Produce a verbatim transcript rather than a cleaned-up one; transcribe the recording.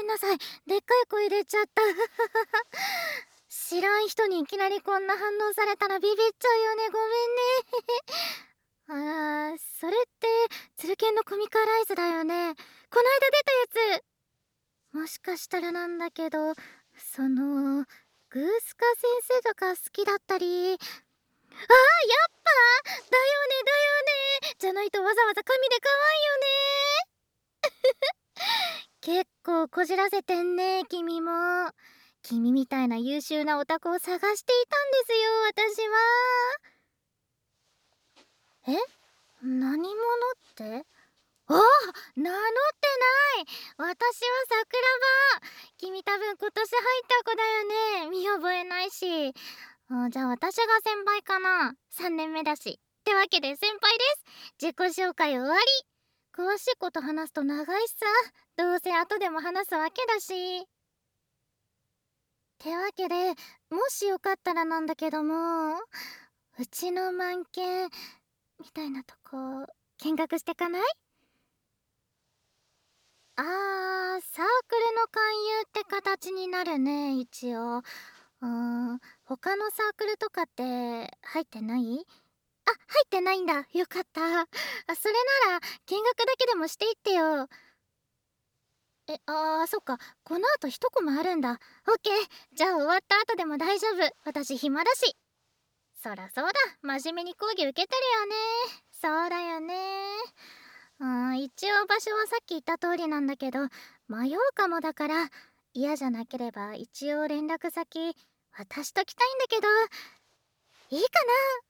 なさい。でっかい声出ちゃった。知らん人にいきなりこんな反応されたらビビっちゃうよね。ごめんね。あー、それってつるけんのコミカライズだよね。こないだ出たやつ。もしかしたらなんだけど、そのグースカ先生とか好きだったり。あー、やっぱだよねだよね。じゃないとわざわざ神で買わんよね。結構こじらせてんね、君も。君みたいな優秀なオタクを探していたんですよ、私は。え、何者って？ああ、名乗ってない。私は桜庭。君多分今年入った子だよね。見覚えないし。あ、じゃあ私が先輩かな。さんねんめだし。ってわけで先輩です。自己紹介終わり。詳しいこと話すと長いさ。どうせ後でも話すわけだし。ってわけで、もしよかったらなんだけども、うちの満研みたいなとこ見学してかない？あー、サークルの勧誘って形になるね、一応。うーん、他のサークルとかって入ってない？あ、入ってないんだ。よかった。あ、それなら見学だけでもしていってよ。え、あー、そっか。この後一コマあるんだ。オッケー。じゃあ終わった後でも大丈夫。私暇だし。そらそうだ。真面目に講義受けてるよね。そうだよね。うん、一応場所はさっき言った通りなんだけど、迷うかもだから、嫌じゃなければ一応連絡先渡しときたいんだけど、いいかな？